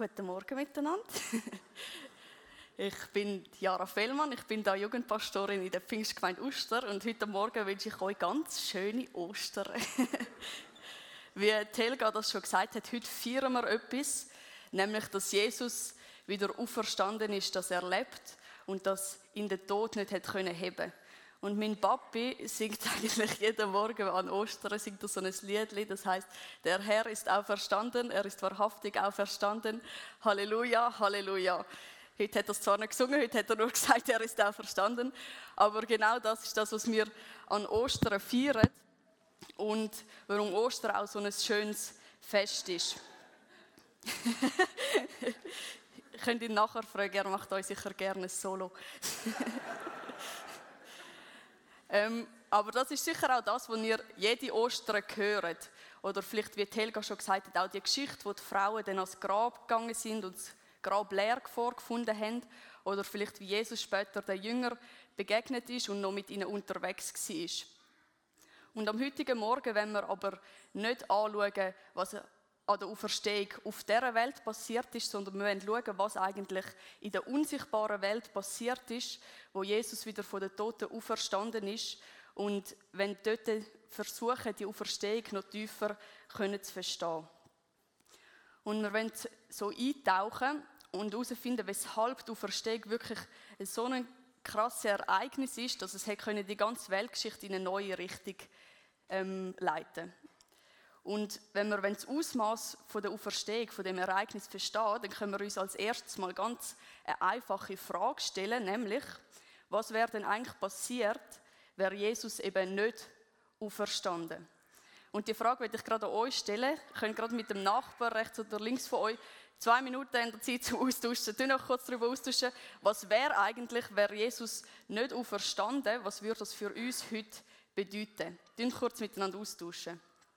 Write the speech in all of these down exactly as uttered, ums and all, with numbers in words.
Guten Morgen miteinander. Ich bin Jara Fellmann, ich bin da Jugendpastorin in der Pfingstgemeinde Uster und heute Morgen wünsche ich euch ganz schöne Ostern. Wie Helga das schon gesagt hat, heute feiern wir etwas, nämlich, dass Jesus wieder auferstanden ist, dass er lebt und dass ihn der Tod nicht hat können heben. Und mein Papi singt eigentlich jeden Morgen an Ostern singt er so ein Lied, das heißt: Der Herr ist auferstanden, er ist wahrhaftig auferstanden. Halleluja, Halleluja. Heute hat er es zwar nicht gesungen, heute hat er nur gesagt, er ist auferstanden. Aber genau das ist das, was wir an Ostern feiern und warum Ostern auch so ein schönes Fest ist. Ich könnte ihn nachher fragen, er macht euch sicher gerne ein Solo. ähm, aber das ist sicher auch das, was ihr jede Ostern hört. Oder vielleicht, wie Helga schon gesagt hat, auch die Geschichte, wo die Frauen dann ans Grab gegangen sind und das Grab leer vorgefunden haben. Oder vielleicht, wie Jesus später den Jüngern begegnet ist und noch mit ihnen unterwegs war. Und am heutigen Morgen wollen wir aber nicht anschauen, was an der Auferstehung auf dieser Welt passiert ist, sondern wir wollen schauen, was eigentlich in der unsichtbaren Welt passiert ist, wo Jesus wieder von den Toten auferstanden ist, und wenn dort versuchen, die Auferstehung noch tiefer können zu verstehen. Und wir wollen so eintauchen und herausfinden, weshalb die Auferstehung wirklich so ein krasses Ereignis ist, dass es die ganze Weltgeschichte in eine neue Richtung ähm, leiten konnte. Und wenn wir das Ausmaß von der Auferstehung, von dem Ereignis verstehen, dann können wir uns als erstes mal ganz eine einfache Frage stellen, nämlich: Was wäre denn eigentlich passiert, wäre Jesus eben nicht auferstanden? Und die Frage werde ich gerade an euch stellen. Ihr könnt gerade mit dem Nachbar rechts oder links von euch zwei Minuten in der Zeit zum Austauschen. Wir noch kurz darüber austauschen. Was wäre eigentlich, wäre Jesus nicht auferstanden? Was würde das für uns heute bedeuten? Wir kurz miteinander austauschen.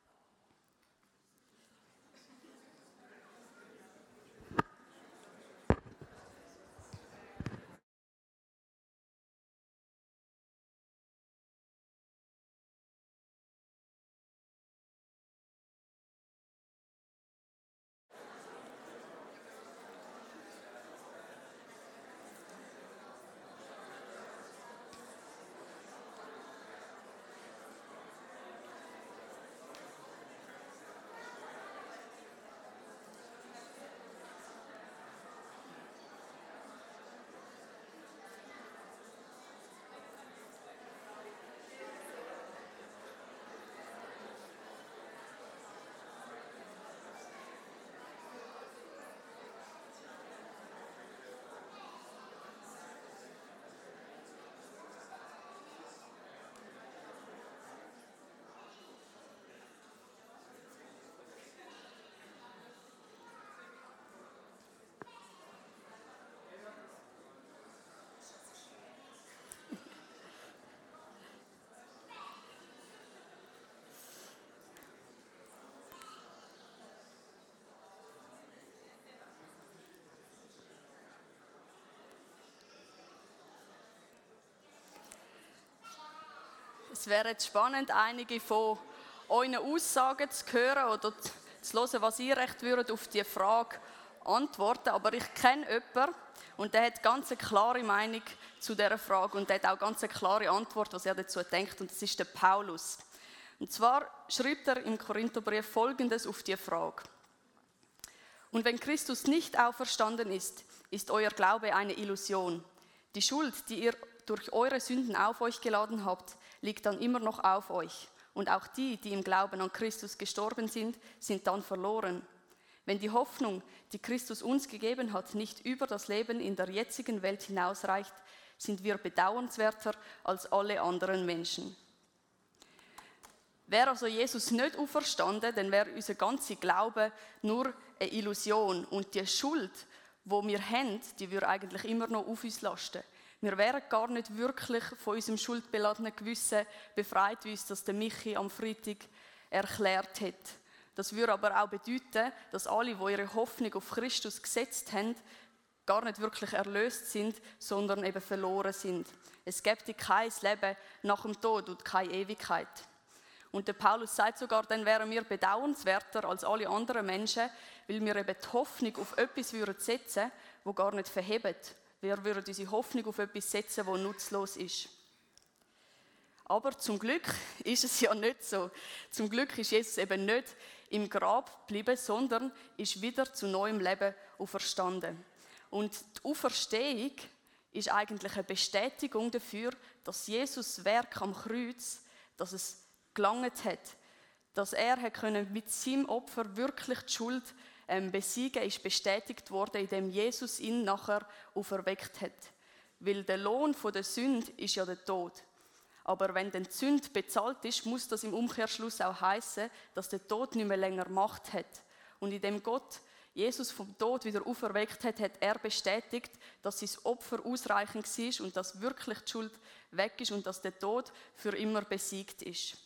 Es wäre jetzt spannend, einige von euren Aussagen zu hören oder zu hören, was ihr recht würdet auf diese Frage antworten. Aber ich kenne jemanden und der hat ganz eine klare Meinung zu dieser Frage und der hat auch ganz eine klare Antwort, was er dazu denkt, und das ist der Paulus. Und zwar schreibt er im Korintherbrief Folgendes auf diese Frage: Und wenn Christus nicht auferstanden ist, ist euer Glaube eine Illusion. Die Schuld, die ihr durch eure Sünden auf euch geladen habt, liegt dann immer noch auf euch. Und auch die, die im Glauben an Christus gestorben sind, sind dann verloren. Wenn die Hoffnung, die Christus uns gegeben hat, nicht über das Leben in der jetzigen Welt hinausreicht, sind wir bedauernswerter als alle anderen Menschen. Wäre also Jesus nicht auferstanden, dann wäre unser ganzer Glaube nur eine Illusion. Und die Schuld, die wir haben, die würde eigentlich immer noch auf uns lasten. Wir wären gar nicht wirklich von unserem schuldbeladenen Gewissen befreit, wie uns das der Michi am Freitag erklärt hat. Das würde aber auch bedeuten, dass alle, die ihre Hoffnung auf Christus gesetzt haben, gar nicht wirklich erlöst sind, sondern eben verloren sind. Es gibt kein Leben nach dem Tod und keine Ewigkeit. Und der Paulus sagt sogar, dann wären wir bedauernswerter als alle anderen Menschen, weil wir eben die Hoffnung auf etwas würden setzen, das gar nicht verhebt. Wir würden unsere Hoffnung auf etwas setzen, das nutzlos ist. Aber zum Glück ist es ja nicht so. Zum Glück ist Jesus eben nicht im Grab geblieben, sondern ist wieder zu neuem Leben auferstanden. Und die Auferstehung ist eigentlich eine Bestätigung dafür, dass Jesus Werk am Kreuz, dass es gelangt hat, dass er hat können mit seinem Opfer wirklich die Schuld ähm, besiegen, ist bestätigt worden, indem Jesus ihn nachher auferweckt hat. Weil der Lohn von der Sünde ist ja der Tod. Aber wenn die Sünde bezahlt ist, muss das im Umkehrschluss auch heißen, dass der Tod nicht mehr länger Macht hat. Und indem Gott Jesus vom Tod wieder auferweckt hat, hat er bestätigt, dass sein Opfer ausreichend war und dass wirklich die Schuld weg ist und dass der Tod für immer besiegt ist.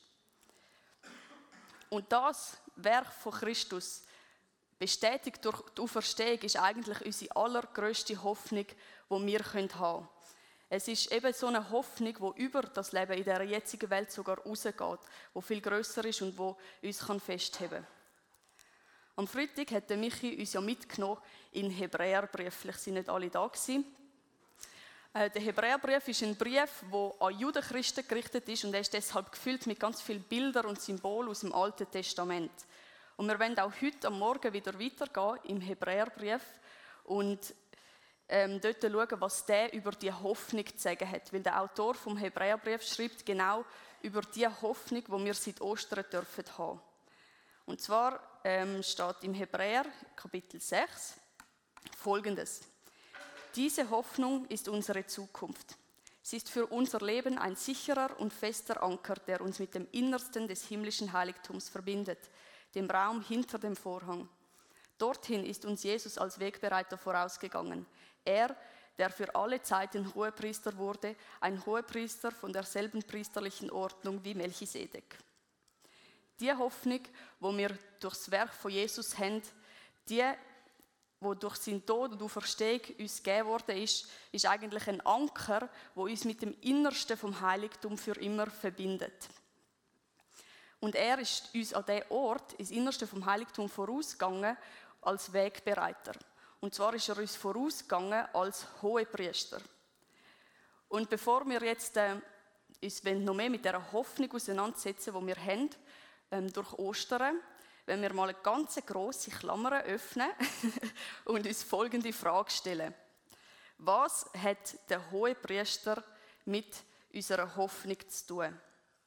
Und das Werk von Christus, bestätigt durch die Auferstehung, ist eigentlich unsere allergrößte Hoffnung, die wir haben können. Es ist eben so eine Hoffnung, die über das Leben in dieser jetzigen Welt sogar rausgeht, die viel grösser ist und die uns festheben kann. Am Freitag hat Michi uns ja mitgenommen in den Hebräerbrief. Vielleicht sind nicht alle da gewesen. Äh, der Hebräerbrief ist ein Brief, der an Judenchristen gerichtet ist und er ist deshalb gefüllt mit ganz vielen Bildern und Symbolen aus dem Alten Testament. Und wir wollen auch heute am Morgen wieder weitergehen im Hebräerbrief und ähm, dort schauen, was der über die Hoffnung zu sagen hat. Weil der Autor vom Hebräerbrief schreibt genau über die Hoffnung, die wir seit Ostern dürfen haben. Und zwar ähm, steht im Hebräer, Kapitel sechs, Folgendes. Diese Hoffnung ist unsere Zukunft. Sie ist für unser Leben ein sicherer und fester Anker, der uns mit dem Innersten des himmlischen Heiligtums verbindet, dem Raum hinter dem Vorhang. Dorthin ist uns Jesus als Wegbereiter vorausgegangen. Er, der für alle Zeiten Hohepriester wurde, ein Hohepriester von derselben priesterlichen Ordnung wie Melchisedek. Die Hoffnung, die wir durch das Werk von Jesus haben, die, die durch seinen Tod und Auferstehung uns gegeben worden ist, ist eigentlich ein Anker, der uns mit dem Innersten vom Heiligtum für immer verbindet. Und er ist uns an diesem Ort, ins Innerste vom Heiligtum, vorausgegangen als Wegbereiter. Und zwar ist er uns vorausgegangen als Hohepriester. Und bevor wir jetzt äh, uns noch mehr mit dieser Hoffnung auseinandersetzen, die wir haben, ähm, durch Ostern, wenn wir mal eine ganz grosse Klammer öffnen und uns folgende Frage stellen. Was hat der Hohepriester mit unserer Hoffnung zu tun?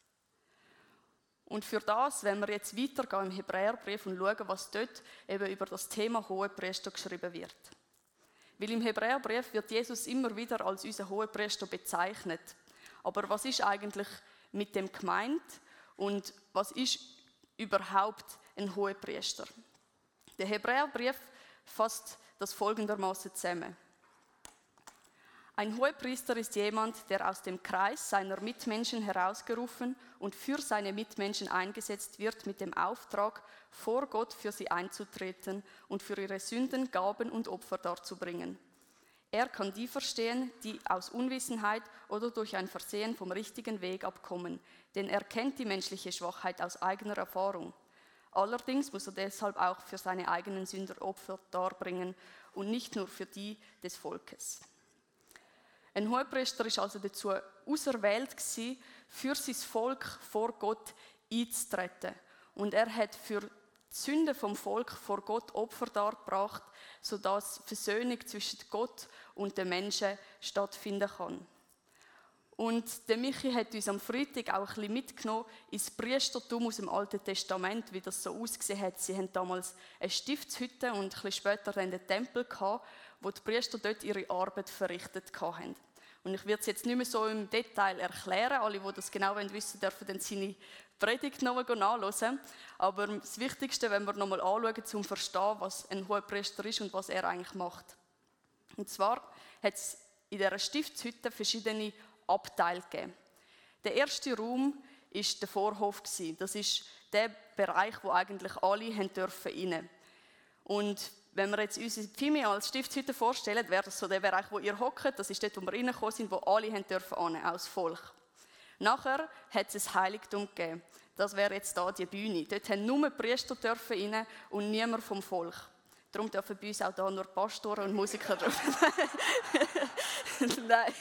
Und für das, wenn wir jetzt weitergehen im Hebräerbrief und schauen, was dort eben über das Thema Hohepriester geschrieben wird. Weil im Hebräerbrief wird Jesus immer wieder als unser Hohepriester bezeichnet. Aber was ist eigentlich mit dem gemeint und was ist überhaupt ein Hohepriester? Der Hebräerbrief fasst das folgendermaßen zusammen. Ein Hohepriester ist jemand, der aus dem Kreis seiner Mitmenschen herausgerufen und für seine Mitmenschen eingesetzt wird, mit dem Auftrag, vor Gott für sie einzutreten und für ihre Sünden Gaben und Opfer darzubringen. Er kann die verstehen, die aus Unwissenheit oder durch ein Versehen vom richtigen Weg abkommen, denn er kennt die menschliche Schwachheit aus eigener Erfahrung. Allerdings muss er deshalb auch für seine eigenen Sünder Opfer darbringen und nicht nur für die des Volkes. Ein Hohepriester war also dazu auserwählt gewesen, für sein Volk vor Gott einzutreten. Und er hat für die Sünden vom Volk vor Gott Opfer dargebracht, sodass Versöhnung zwischen Gott und den Menschen stattfinden kann. Und der Michi hat uns am Freitag auch ein bisschen mitgenommen ins Priestertum aus dem Alten Testament, wie das so ausgesehen hat. Sie hatten damals eine Stiftshütte und ein bisschen später dann den Tempel gehabt, wo die Priester dort ihre Arbeit verrichtet haben. Und ich werde es jetzt nicht mehr so im Detail erklären. Alle, die das genau wissen wollen, dürfen dann seine Predigt nochmal nachhören. Aber das Wichtigste, wenn wir nochmal anschauen, um zu verstehen, was ein Hohepriester ist und was er eigentlich macht. Und zwar hat es in dieser Stiftshütte verschiedene Abteile gegeben. Der erste Raum war der Vorhof. Das ist der Bereich, wo eigentlich alle rein dürfen. Und wenn wir jetzt unsere Pfimi als Stiftshütte vorstellen, wäre das so der Bereich, wo ihr hockt. Das ist dort, wo wir reingekommen sind, wo alle hin dürfen, auch das Volk. Nachher hat es ein Heiligtum gegeben. Das wäre jetzt hier die Bühne. Dort haben nur die Priester dürfen rein und niemand vom Volk. Darum dürfen bei uns auch hier nur Pastoren und Musiker dürfen. Nein.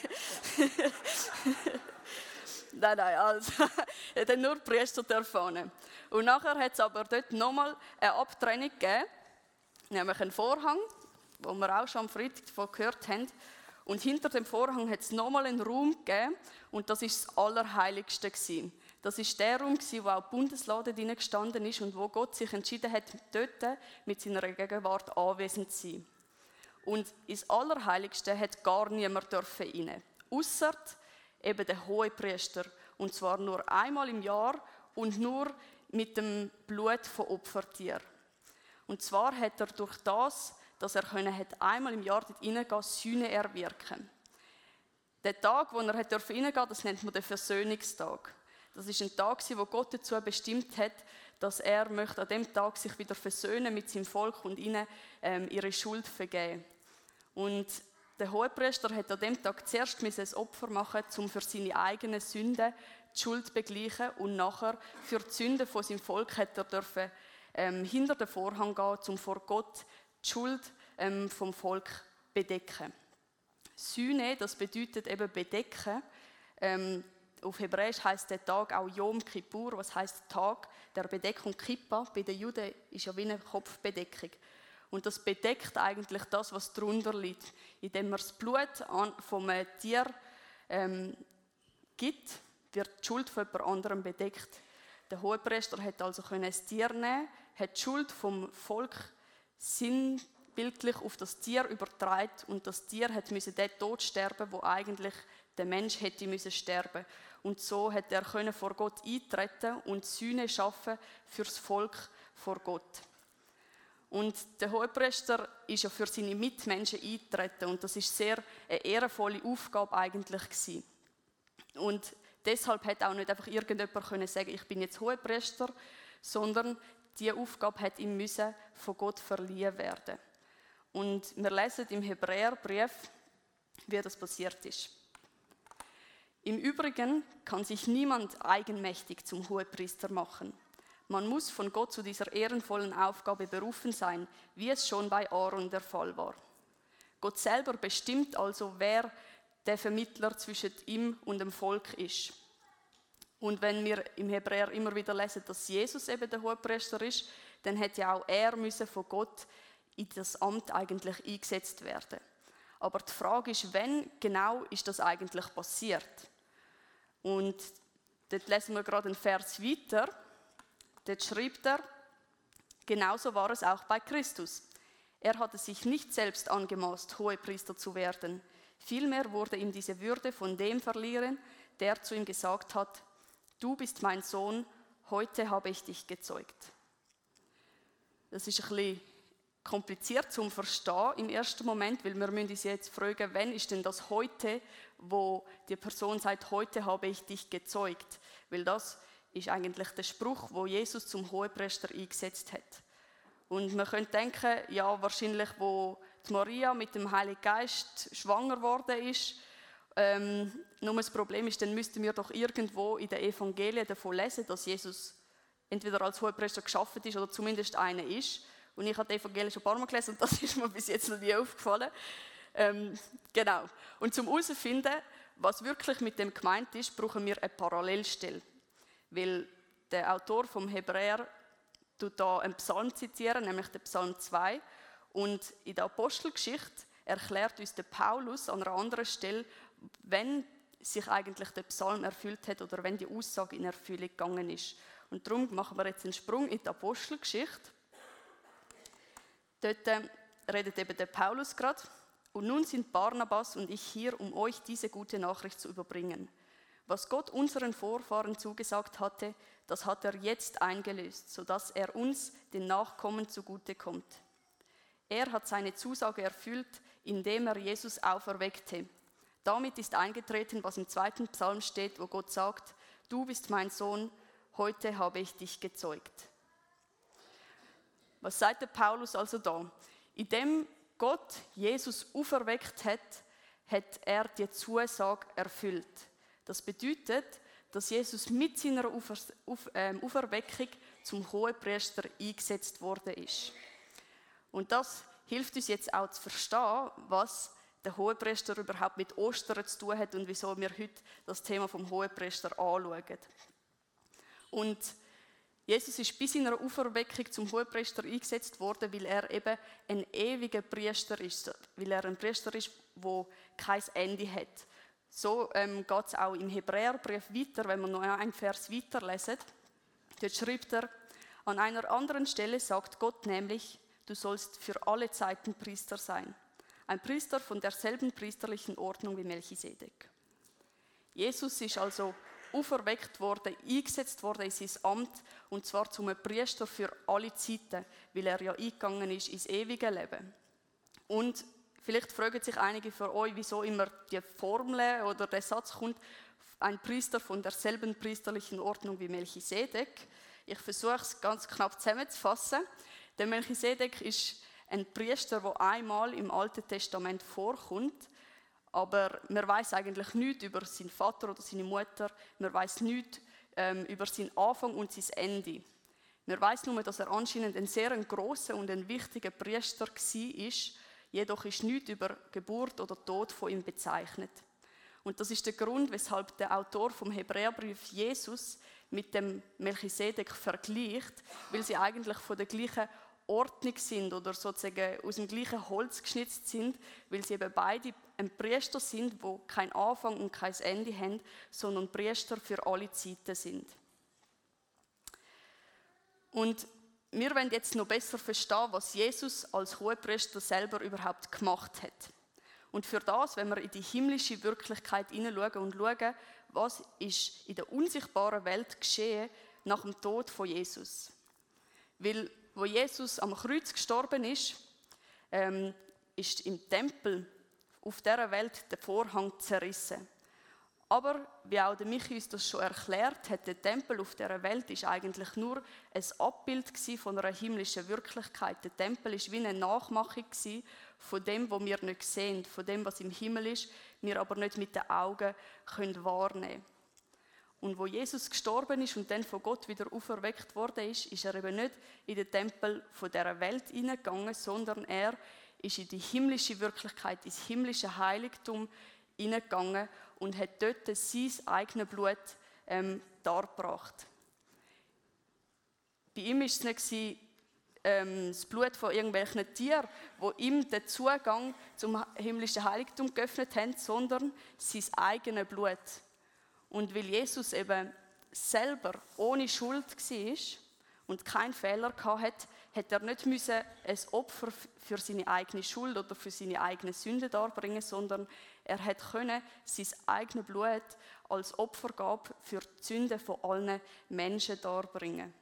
nein, nein, also, dort nur die Priester dürfen rein. Und nachher hat es aber dort nochmal eine Abtrennung gegeben, nämlich einen Vorhang, den wir auch schon am Freitag davon gehört haben. Und hinter dem Vorhang hat es nochmal einen Raum gegeben und das war das Allerheiligste gewesen. Das war der Raum, wo auch die Bundeslade drin gestanden ist und wo Gott sich entschieden hat, dort mit seiner Gegenwart anwesend zu sein. Und ins Allerheiligste hat gar niemand rein, ausser eben der Hohepriester. Und zwar nur einmal im Jahr und nur mit dem Blut von Opfertieren. Und zwar hat er durch das, dass er können, hat einmal im Jahr dort reingehen, Sühne erwirken. Der Tag, wo er reingehen durfte, das nennt man den Versöhnungstag. Das ist ein Tag, wo Gott dazu bestimmt hat, dass er möchte an dem Tag sich wieder versöhnen mit seinem Volk und ihnen ähm, ihre Schuld vergeben. Und der Hohepriester hat an dem Tag zuerst ein Opfer machen, um für seine eigenen Sünden die Schuld zu begleichen und nachher für die Sünden von seinem Volk hat er dürfen, ähm, hinter den Vorhang gehen, um vor Gott die Schuld ähm, vom Volk zu bedecken. Sühne, das bedeutet eben bedecken. Ähm, Auf Hebräisch heißt der Tag auch Yom Kippur, was heißt Tag der Bedeckung. Kippa bei den Juden ist ja wie eine Kopfbedeckung. Und das bedeckt eigentlich das, was darunter liegt. Indem man das Blut vom Tier ähm, gibt, wird die Schuld von jemand anderem bedeckt. Der Hohepriester hat also ein Tier nehmen, hat die Schuld vom Volk sinnbildlich auf das Tier übertragen und das Tier hat müssen den Tod sterben, wo eigentlich der Mensch hätte müssen sterben. Und so hat er können vor Gott eintreten und Sühne schaffen für das Volk vor Gott. Und der Hohepriester ist ja für seine Mitmenschen eingetreten und das ist sehr eine ehrenvolle Aufgabe eigentlich gewesen. Und deshalb hat auch nicht einfach irgendjemand können sagen, ich bin jetzt Hohepriester, sondern diese Aufgabe hat ihm müssen von Gott verliehen werden. Und wir lesen im Hebräerbrief, wie das passiert ist. Im Übrigen kann sich niemand eigenmächtig zum Hohepriester machen. Man muss von Gott zu dieser ehrenvollen Aufgabe berufen sein, wie es schon bei Aaron der Fall war. Gott selber bestimmt also, wer der Vermittler zwischen ihm und dem Volk ist. Und wenn wir im Hebräer immer wieder lesen, dass Jesus eben der Hohepriester ist, dann hätte ja auch er müssen von Gott in das Amt eigentlich eingesetzt werden. Aber die Frage ist, wann genau ist das eigentlich passiert? Und dort lesen wir gerade einen Vers weiter. Dort schreibt er, genauso war es auch bei Christus. Er hatte sich nicht selbst angemaßt, Hohepriester zu werden. Vielmehr wurde ihm diese Würde von dem verliehen, der zu ihm gesagt hat, du bist mein Sohn, heute habe ich dich gezeugt. Das ist ein bisschen kompliziert zum Verstehen im ersten Moment, weil wir müssen uns jetzt fragen, wann ist denn das heute, wo die Person sagt, heute habe ich dich gezeugt. Weil das ist eigentlich der Spruch, wo Jesus zum Hohepriester eingesetzt hat. Und man könnte denken, ja, wahrscheinlich, wo die Maria mit dem Heiligen Geist schwanger geworden ist, ähm, nur das Problem ist, dann müssten wir doch irgendwo in den Evangelien davon lesen, dass Jesus entweder als Hohepriester geschaffen ist oder zumindest einer ist. Und ich habe die Evangelien schon ein paar Mal gelesen und das ist mir bis jetzt noch nie aufgefallen. Ähm, genau. Und zum herauszufinden, was wirklich mit dem gemeint ist, brauchen wir eine Parallelstelle. Weil der Autor vom Hebräer tut da einen Psalm zitieren, nämlich den Psalm zwei. Und in der Apostelgeschichte erklärt uns der Paulus an einer anderen Stelle, wenn sich eigentlich der Psalm erfüllt hat oder wenn die Aussage in Erfüllung gegangen ist. Und darum machen wir jetzt einen Sprung in die Apostelgeschichte. Dort äh, redet eben der Paulus gerade. Und nun sind Barnabas und ich hier, um euch diese gute Nachricht zu überbringen. Was Gott unseren Vorfahren zugesagt hatte, das hat er jetzt eingelöst, sodass er uns, den Nachkommen, zugute kommt. Er hat seine Zusage erfüllt, indem er Jesus auferweckte. Damit ist eingetreten, was im zweiten Psalm steht, wo Gott sagt, du bist mein Sohn, heute habe ich dich gezeugt. Was sagt der Paulus also da? Indem Gott Jesus auferweckt hat, hat er die Zusage erfüllt. Das bedeutet, dass Jesus mit seiner Aufer, auf, ähm, Auferweckung zum Hohepriester eingesetzt worden ist. Und das hilft uns jetzt auch zu verstehen, was der Hohepriester überhaupt mit Ostern zu tun hat und wieso wir heute das Thema vom Hohepriester anschauen. Und Jesus ist bis in seiner Auferweckung zum Hohepriester eingesetzt worden, weil er eben ein ewiger Priester ist, weil er ein Priester ist, der kein Ende hat. So ähm, geht es auch im Hebräerbrief weiter, wenn wir noch einen Vers weiterlesen. Dort schreibt er, an einer anderen Stelle sagt Gott nämlich, du sollst für alle Zeiten Priester sein. Ein Priester von derselben priesterlichen Ordnung wie Melchisedek. Jesus ist also auferweckt worden, eingesetzt worden in sein Amt, und zwar zum Priester für alle Zeiten, weil er ja eingegangen ist ins ewige Leben. Und vielleicht fragen sich einige von euch, wieso immer die Formel oder der Satz kommt, ein Priester von derselben priesterlichen Ordnung wie Melchisedek. Ich versuche es ganz knapp zusammenzufassen. Der Melchisedek ist ein Priester, der einmal im Alten Testament vorkommt, aber man weiß eigentlich nichts über seinen Vater oder seine Mutter, man weiß nichts ähm, über seinen Anfang und sein Ende. Man weiß nur, dass er anscheinend ein sehr grosser und ein wichtiger Priester war, jedoch ist nichts über Geburt oder Tod von ihm bezeichnet. Und das ist der Grund, weshalb der Autor vom Hebräerbrief Jesus mit dem Melchisedek vergleicht, weil sie eigentlich von der gleichen Ordnung sind oder sozusagen aus dem gleichen Holz geschnitzt sind, weil sie eben beide ein Priester sind, wo kein Anfang und kein Ende haben, sondern Priester für alle Zeiten sind. Und wir wollen jetzt noch besser verstehen, was Jesus als Hohepriester selber überhaupt gemacht hat. Und für das, wenn wir in die himmlische Wirklichkeit hineinschauen und schauen, was ist in der unsichtbaren Welt geschehen nach dem Tod von Jesus. Weil wo Jesus am Kreuz gestorben ist, ähm, ist im Tempel auf dieser Welt der Vorhang zerrissen. Aber, wie auch der Michi uns das schon erklärt hat, der Tempel auf dieser Welt ist eigentlich nur ein Abbild von einer himmlischen Wirklichkeit. Der Tempel war wie eine Nachmachung von dem, was wir nicht sehen, von dem, was im Himmel ist, wir aber nicht mit den Augen können wahrnehmen können. Und wo Jesus gestorben ist und dann von Gott wieder auferweckt worden ist, ist er eben nicht in den Tempel von dieser Welt hineingegangen, sondern er ist in die himmlische Wirklichkeit, ins himmlische Heiligtum hineingegangen und hat dort sein eigenes Blut ähm, dargebracht. Bei ihm war es nicht ähm, das Blut von irgendwelchen Tieren, wo ihm den Zugang zum himmlischen Heiligtum geöffnet haben, sondern sein eigenes Blut. Und weil Jesus eben selber ohne Schuld war und keinen Fehler hatte, hat er nicht müssen ein Opfer für seine eigene Schuld oder für seine eigene Sünde darbringen, sondern er konnte sein eigenes Blut als Opfergabe für die Sünde von allen Menschen darbringen.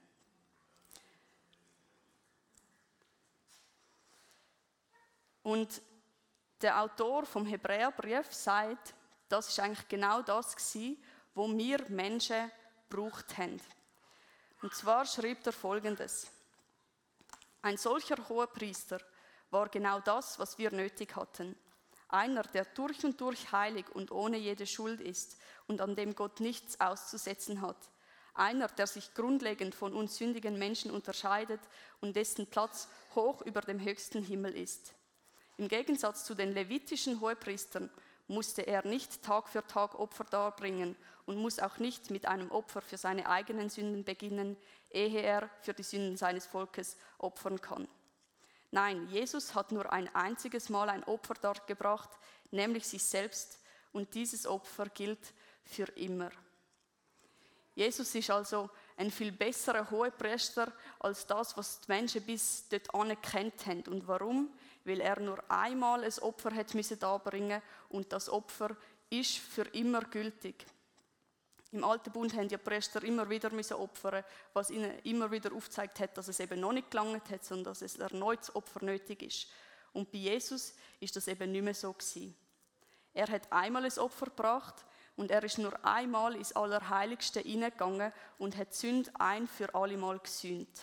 Und der Autor vom Hebräerbrief sagt, das ist eigentlich genau das gewesen, wo wir Menschen gebraucht haben. Und zwar schreibt er Folgendes: Ein solcher Hohepriester war genau das, was wir nötig hatten. Einer, der durch und durch heilig und ohne jede Schuld ist und an dem Gott nichts auszusetzen hat. Einer, der sich grundlegend von uns sündigen Menschen unterscheidet und dessen Platz hoch über dem höchsten Himmel ist. Im Gegensatz zu den levitischen Hohepriestern musste er nicht Tag für Tag Opfer darbringen und muss auch nicht mit einem Opfer für seine eigenen Sünden beginnen, ehe er für die Sünden seines Volkes opfern kann. Nein, Jesus hat nur ein einziges Mal ein Opfer dargebracht, nämlich sich selbst, und dieses Opfer gilt für immer. Jesus ist also ein viel besserer Hohepriester als das, was die Menschen bis dort anerkannt haben. Und warum? Weil er nur einmal ein Opfer hat müssen darbringen und das Opfer ist für immer gültig. Im Alten Bund haben die Priester immer wieder müssen opfern, was ihnen immer wieder aufgezeigt hat, dass es eben noch nicht gelangt hat, sondern dass es erneut das Opfer nötig ist. Und bei Jesus ist das eben nicht mehr so gewesen. Er hat einmal ein Opfer gebracht und er ist nur einmal ins Allerheiligste hineingegangen und hat die Sünde ein für alle Mal gesühnt.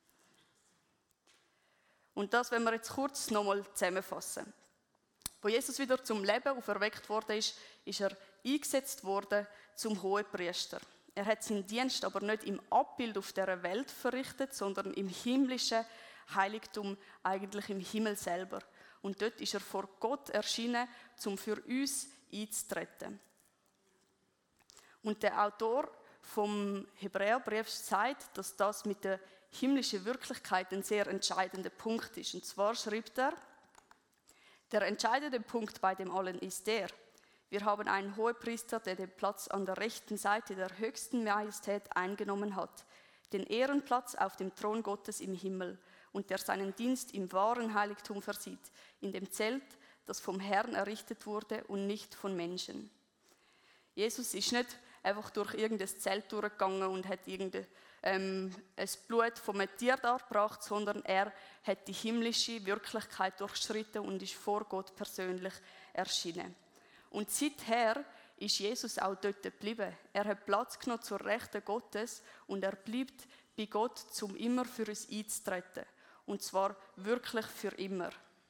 Und das, wenn wir jetzt kurz nochmal zusammenfassen. Wo Jesus wieder zum Leben auferweckt worden ist, ist er eingesetzt worden zum Hohepriester. Er hat seinen Dienst aber nicht im Abbild auf dieser Welt verrichtet, sondern im himmlischen Heiligtum, eigentlich im Himmel selber. Und dort ist er vor Gott erschienen, um für uns einzutreten. Und der Autor vom Hebräerbrief sagt, dass das mit der himmlischen Wirklichkeit ein sehr entscheidender Punkt ist. Und zwar schreibt er, der entscheidende Punkt bei dem allen ist der, wir haben einen Hohepriester, der den Platz an der rechten Seite der höchsten Majestät eingenommen hat, den Ehrenplatz auf dem Thron Gottes im Himmel und der seinen Dienst im wahren Heiligtum versieht, in dem Zelt, das vom Herrn errichtet wurde und nicht von Menschen. Jesus ist nicht einfach durch irgendein Zelt durchgegangen und hat irgendein ähm, das Blut vom Tier dargebracht, sondern er hat die himmlische Wirklichkeit durchschritten und ist vor Gott persönlich erschienen. Und seither ist Jesus auch dort geblieben. Er hat Platz genommen zur Rechten Gottes und er bleibt bei Gott, um immer für uns einzutreten. Und zwar wirklich für immer.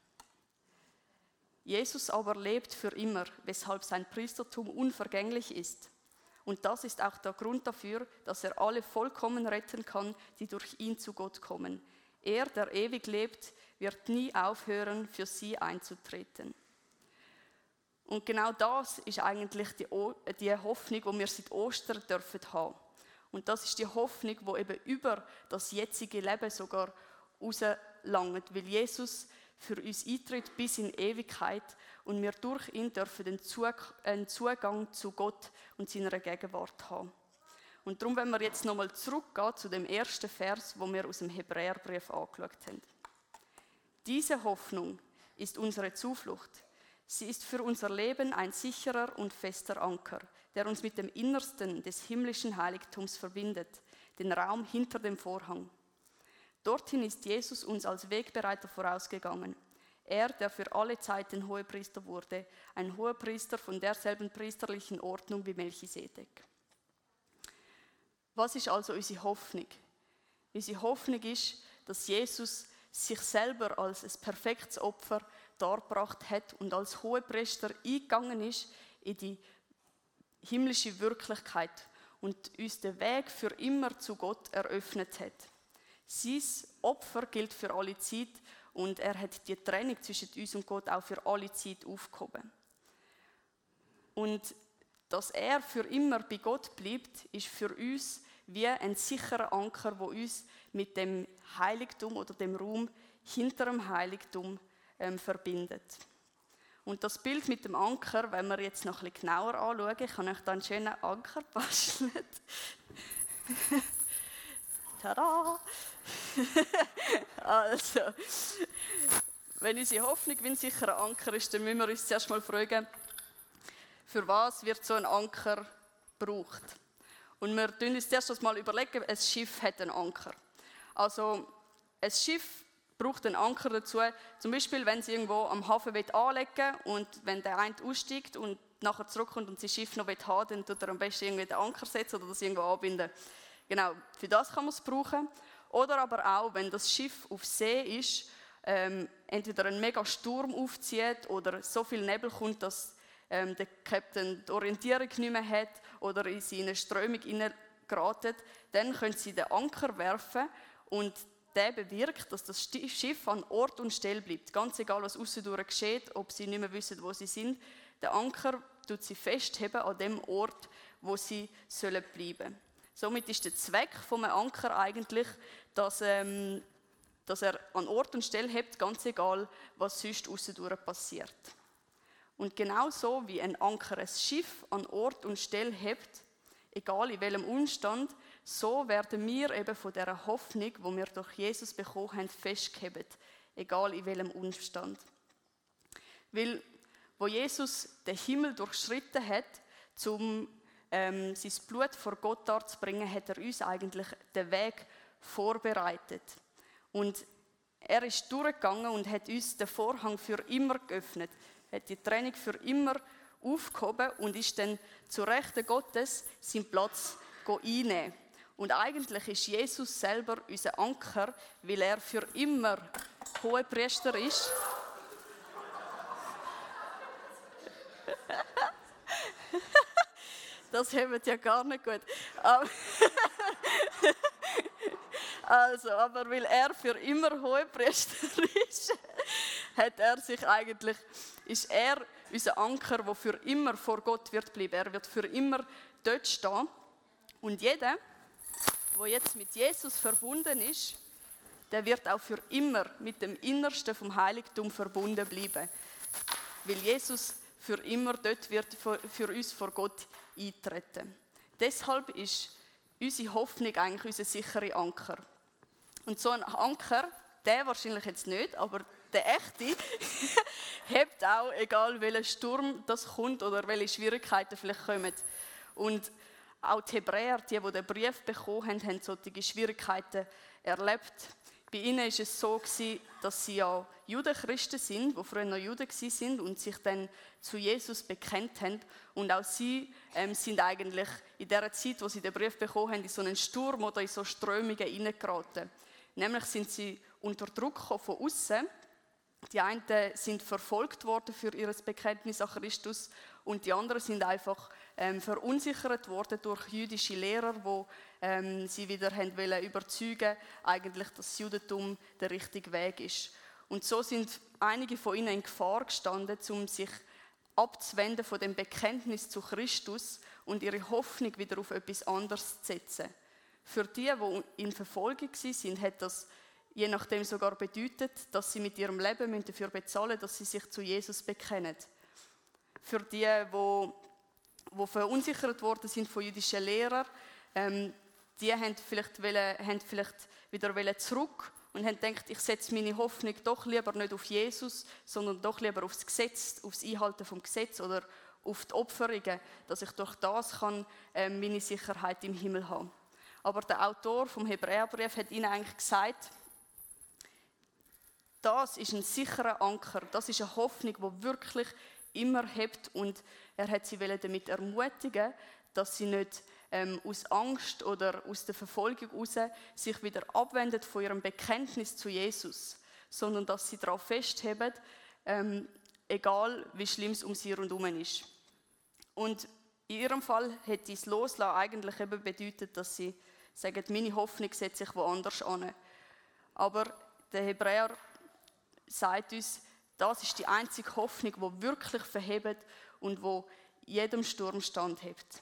Jesus aber lebt für immer, weshalb sein Priestertum unvergänglich ist. Und das ist auch der Grund dafür, dass er alle vollkommen retten kann, die durch ihn zu Gott kommen. Er, der ewig lebt, wird nie aufhören, für sie einzutreten. Und genau das ist eigentlich die, die Hoffnung, die wir seit Ostern dürfen haben. Und das ist die Hoffnung, die eben über das jetzige Leben sogar rauslangt, weil Jesus für uns eintritt bis in Ewigkeit und wir durch ihn dürfen den Zugang zu Gott und seiner Gegenwart haben. Und darum wollen wir jetzt nochmal zurückgehen zu dem ersten Vers, wo wir aus dem Hebräerbrief angeschaut haben. Diese Hoffnung ist unsere Zuflucht. Sie ist für unser Leben ein sicherer und fester Anker, der uns mit dem Innersten des himmlischen Heiligtums verbindet, den Raum hinter dem Vorhang. Dorthin ist Jesus uns als Wegbereiter vorausgegangen. Er, der für alle Zeiten Hohepriester wurde, ein Hohepriester von derselben priesterlichen Ordnung wie Melchisedek. Was ist also unsere Hoffnung? Unsere Hoffnung ist, dass Jesus sich selber als ein perfektes Opfer dargebracht hat und als Hohepriester eingegangen ist in die himmlische Wirklichkeit und uns den Weg für immer zu Gott eröffnet hat. Sein Opfer gilt für alle Zeit und er hat die Trennung zwischen uns und Gott auch für alle Zeit aufgehoben. Und dass er für immer bei Gott bleibt, ist für uns wie ein sicherer Anker, der uns mit dem Heiligtum oder dem Raum hinter dem Heiligtum ähm, verbindet. Und das Bild mit dem Anker, wenn wir jetzt noch ein bisschen genauer anschauen, ich habe euch da einen schönen Anker gebastelt. Tada! Also, wenn unsere Hoffnung wie ein sicherer Anker ist, dann müssen wir uns zuerst mal fragen, für was wird so ein Anker gebraucht? Und wir überlegen uns zuerst mal überlegen, ein Schiff hat einen Anker. Also, ein Schiff braucht einen Anker dazu, zum Beispiel, wenn es irgendwo am Hafen anlegen will und wenn der eine aussteigt und nachher zurückkommt und sein Schiff noch haben will, dann tut er am besten irgendwie den Anker setzen oder das irgendwo anbinden. Genau, für das kann man es brauchen. Oder aber auch, wenn das Schiff auf See ist, ähm, entweder ein mega Sturm aufzieht oder so viel Nebel kommt, dass ähm, der Captain die Orientierung nicht mehr hat oder in seine Strömung hineingeratet, dann können sie den Anker werfen und der bewirkt, dass das Schiff an Ort und Stelle bleibt. Ganz egal, was aussendurch geschieht, ob sie nicht mehr wissen, wo sie sind. Der Anker tut sie festheben an dem Ort, wo sie sollen bleiben. Somit ist der Zweck vom Anker eigentlich, dass, ähm, dass er an Ort und Stelle hebt, ganz egal, was sonst aussendurch passiert. Und genauso wie ein Anker ein Schiff an Ort und Stelle hebt, egal in welchem Umstand, so werden wir eben von dieser Hoffnung, die wir durch Jesus bekommen haben, festgehalten, egal in welchem Umstand. Weil, wo Jesus den Himmel durchschritten hat, um ähm, sein Blut vor Gott darzubringen, hat er uns eigentlich den Weg vorbereitet. Und er ist durchgegangen und hat uns den Vorhang für immer geöffnet, hat die Trennung für immer aufgehoben und ist dann zu Rechten Gottes seinen Platz einnehmen. Und eigentlich ist Jesus selber unser Anker, weil er für immer Hohepriester ist. Das hebt ja gar nicht gut. Aber also, aber weil er für immer Hohepriester ist, hat er sich eigentlich, ist er unser Anker, der für immer vor Gott wird bleiben. Er wird für immer dort stehen. Und jeder, der jetzt mit Jesus verbunden ist, der wird auch für immer mit dem Innersten vom Heiligtum verbunden bleiben. Weil Jesus für immer dort wird für uns vor Gott eintreten. Deshalb ist unsere Hoffnung eigentlich unser sicherer Anker. Und so ein Anker, der wahrscheinlich jetzt nicht, aber der echte, hebt auch, egal welcher Sturm das kommt oder welche Schwierigkeiten vielleicht kommen. Und auch die Hebräer, die, die den Brief bekommen haben, haben solche Schwierigkeiten erlebt. Bei ihnen war es so, dass sie ja Judenchristen sind, die früher noch Juden waren und sich dann zu Jesus bekennt haben. Und auch sie ähm, sind eigentlich in der Zeit, wo sie den Brief bekommen haben, in so einen Sturm oder in so Strömungen hineingeraten. Nämlich sind sie unter Druck von außen. Die einen sind verfolgt worden für ihr Bekenntnis an Christus und die anderen sind einfach ähm, verunsichert worden durch jüdische Lehrer, die ähm, sie wieder haben wollen überzeugen, eigentlich, dass das Judentum der richtige Weg ist. Und so sind einige von ihnen in Gefahr gestanden, um sich abzuwenden von dem Bekenntnis zu Christus und ihre Hoffnung wieder auf etwas anderes zu setzen. Für die, die in Verfolgung waren, hat das je nachdem sogar bedeutet, dass sie mit ihrem Leben dafür bezahlen müssen, dass sie sich zu Jesus bekennen. Für die, die, die verunsichert worden sind von jüdischen Lehrern, ähm, die haben vielleicht, wollen, haben vielleicht wieder zurück und haben gedacht, ich setze meine Hoffnung doch lieber nicht auf Jesus, sondern doch lieber auf das Gesetz, auf das Einhalten vom Gesetz oder auf die Opferungen, dass ich durch das kann, äh, meine Sicherheit im Himmel haben. Aber der Autor vom Hebräerbrief hat ihnen eigentlich gesagt, das ist ein sicherer Anker, das ist eine Hoffnung, die wirklich immer hebt und er hat sie damit ermutigen, dass sie nicht ähm, aus Angst oder aus der Verfolgung heraus sich wieder abwendet von ihrem Bekenntnis zu Jesus, sondern dass sie darauf festheben, ähm, egal wie schlimm es um sie rundherum ist. Und in ihrem Fall hätte das Loslassen eigentlich eben bedeutet, dass sie sagen, meine Hoffnung setze ich woanders an. Aber der Hebräer sagt uns, das ist die einzige Hoffnung, die wirklich verhebt und die jedem Sturm standhält.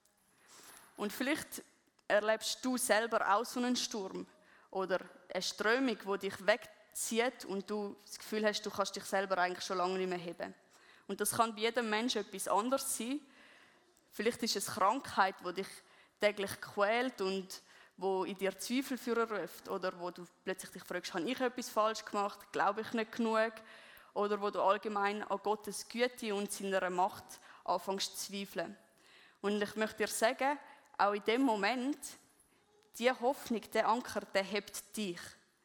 Und vielleicht erlebst du selber auch so einen Sturm oder eine Strömung, die dich wegzieht und du das Gefühl hast, du kannst dich selber eigentlich schon lange nicht mehr heben. Und das kann bei jedem Menschen etwas anderes sein. Vielleicht ist es Krankheit, die dich täglich quält und wo in dir Zweifel ruft oder wo du plötzlich dich fragst, habe ich etwas falsch gemacht, glaube ich nicht genug oder wo du allgemein an Gottes Güte und seiner Macht anfängst zu zweifeln. Und ich möchte dir sagen, auch in dem Moment, diese Hoffnung, der Anker, der hebt dich.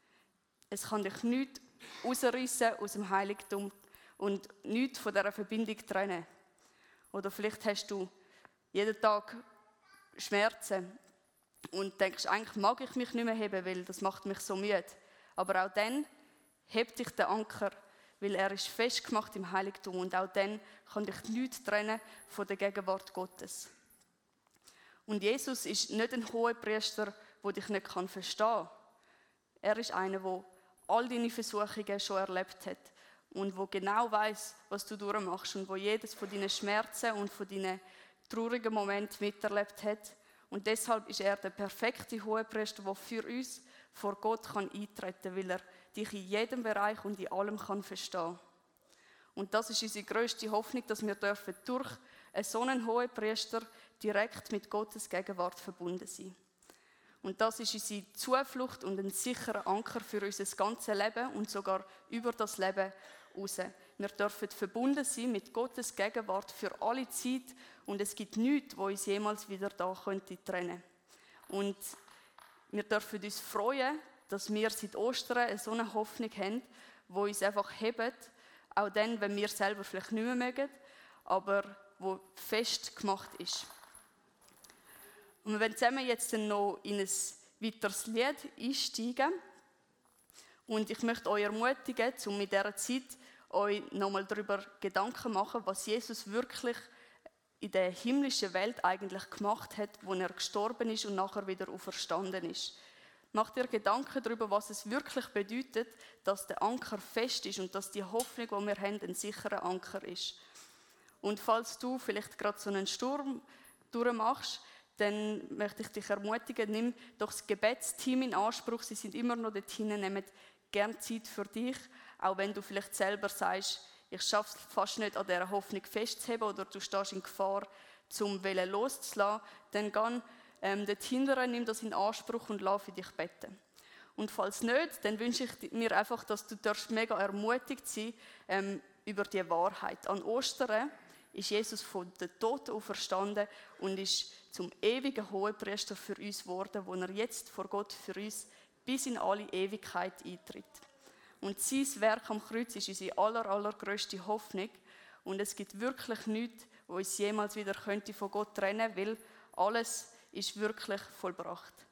Es kann dich nichts rausreißen aus dem Heiligtum und nichts von dieser Verbindung trennen. Oder vielleicht hast du jeden Tag Schmerzen und denkst, eigentlich mag ich mich nicht mehr heben, weil das macht mich so müde. Aber auch dann hebt dich der Anker, weil er ist festgemacht im Heiligtum und auch dann kann dich nichts trennen von der Gegenwart Gottes. Und Jesus ist nicht ein Hohepriester, der dich nicht verstehen kann. Er ist einer, der all deine Versuchungen schon erlebt hat und der genau weiß, was du durchmachst und der jedes von deinen Schmerzen und von deinen traurigen Momenten miterlebt hat. Und deshalb ist er der perfekte Hohepriester, der für uns vor Gott kann eintreten kann, weil er dich in jedem Bereich und in allem kann verstehen. Und das ist unsere grösste Hoffnung, dass wir dürfen durch so einen Hohepriester direkt mit Gottes Gegenwart verbunden sein. Und das ist unsere Zuflucht und ein sicherer Anker für unser ganzes Leben und sogar über das Leben hinaus. Wir dürfen verbunden sein mit Gottes Gegenwart für alle Zeit und es gibt nichts, was uns jemals wieder da könnte trennen. Und wir dürfen uns freuen, dass wir seit Ostern so eine Hoffnung haben, die uns einfach hebt, auch dann, wenn wir selber vielleicht nicht mehr mögen, aber wo fest gemacht ist. Und wir werden zusammen jetzt noch in ein weiteres Lied einsteigen. Und ich möchte euch ermutigen, um in dieser Zeit euch nochmal darüber Gedanken zu machen, was Jesus wirklich in der himmlischen Welt eigentlich gemacht hat, wo er gestorben ist und nachher wieder auferstanden ist. Mach dir Gedanken darüber, was es wirklich bedeutet, dass der Anker fest ist und dass die Hoffnung, die wir haben, ein sicherer Anker ist. Und falls du vielleicht gerade so einen Sturm durchmachst, dann möchte ich dich ermutigen, nimm doch das Gebetsteam in Anspruch. Sie sind immer noch dort hinten, nehmen gerne Zeit für dich, auch wenn du vielleicht selber sagst, ich schaffe es fast nicht, an dieser Hoffnung festzuheben oder du stehst in Gefahr, zum Willen loszulassen, dann geh ähm, dort hinten, nimm das in Anspruch und lass für dich beten. Und falls nicht, dann wünsche ich mir einfach, dass du mega ermutigt sein ähm, über die Wahrheit. An Ostern ist Jesus von den Toten auferstanden und ist zum ewigen Hohepriester für uns geworden, wo er jetzt vor Gott für uns bis in alle Ewigkeit eintritt. Und sein Werk am Kreuz ist unsere aller, allergrößte Hoffnung. Und es gibt wirklich nichts, was uns jemals wieder könnte von Gott trennen könnte, weil alles ist wirklich vollbracht.